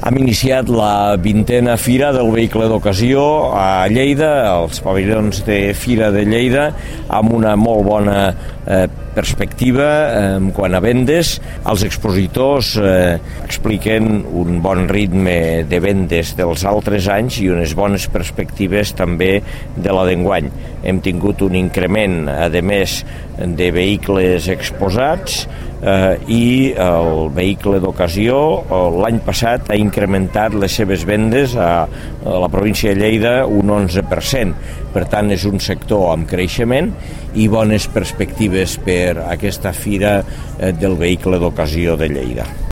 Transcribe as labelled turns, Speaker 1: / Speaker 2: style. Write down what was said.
Speaker 1: Hem iniciat la 20a Fira del Vehicle d'Ocasió a Lleida, als pavellons de Fira de Lleida, amb una molt bona perspectiva quant a vendes. Els expositors expliquen un bon ritme de vendes dels altres anys i unes bones perspectives també de la d'enguany. Hem tingut un increment, a més, de vehicles exposats i el vehicle d'ocasió l'any passat ha incrementat les seves vendes a la província de Lleida un 11%. Per tant, és un sector amb creixement i bones perspectives per aquesta Fira del Vehicle d'Ocasió de Lleida.